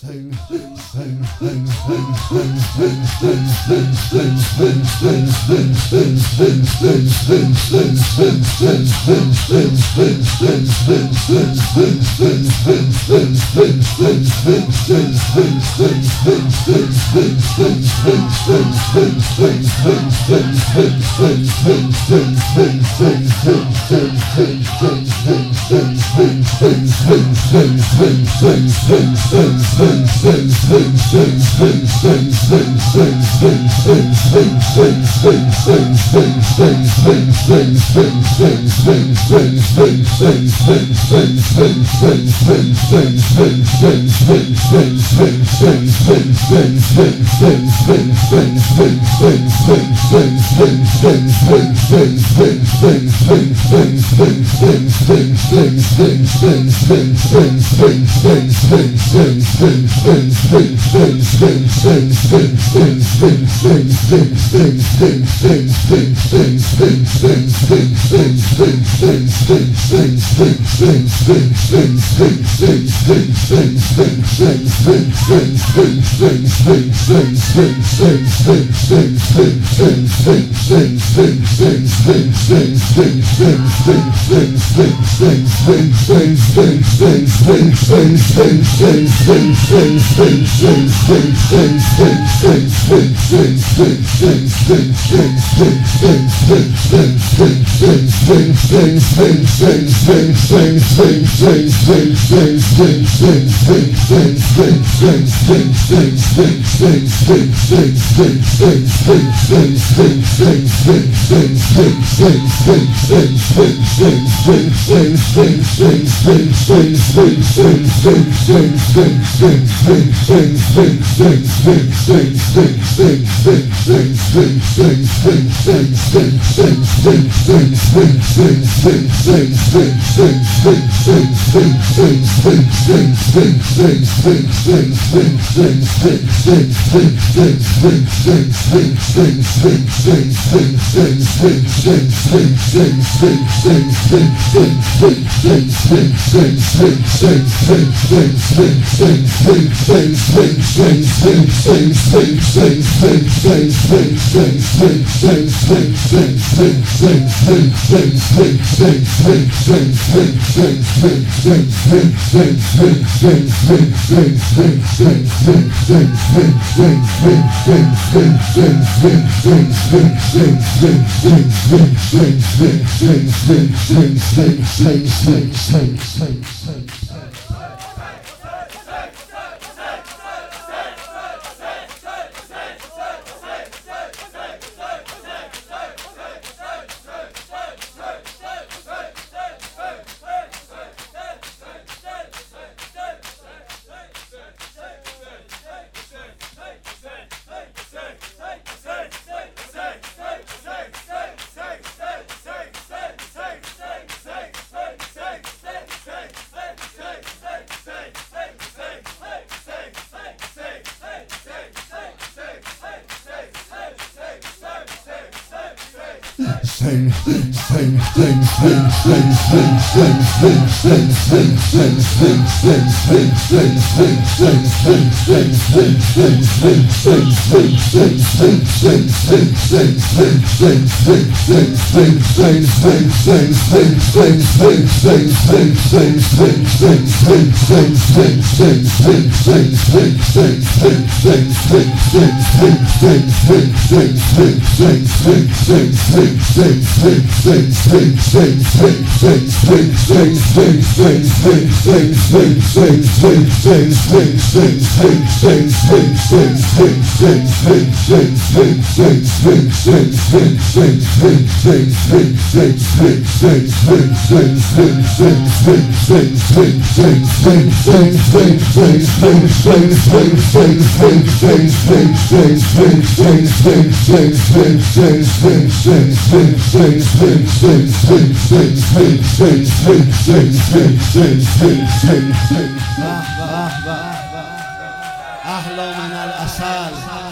أحلى من العسل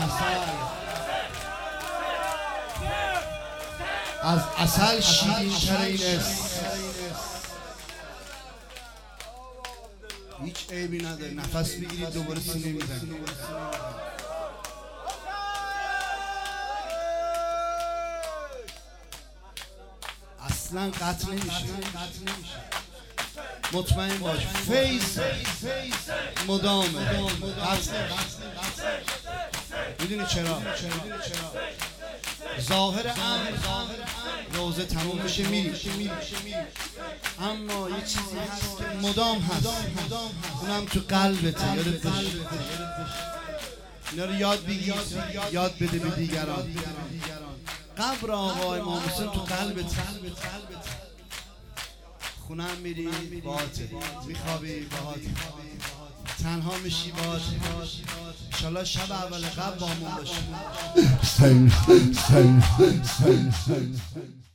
از عسل شیرین ترین است. هیچ عیبی نداره. نفس بگیرید دوباره سینه میزنید. اصلا قطع نمیشه. مطمئن باش فیض مدامه. میدونی چرا؟ ظاهر امر روزه تموم بشه میری، اما یه چیزی هست که مدام هست، اونم تو قلبته. یادت باشه اینا رو یاد بگیر، یاد بده به دیگران. قبر آقا امام حسین تو قلبته. خونم میری باهاته، میخوابی باهاته، تنها میشی باهاته. انشالله شب اول قبل با همون باشه.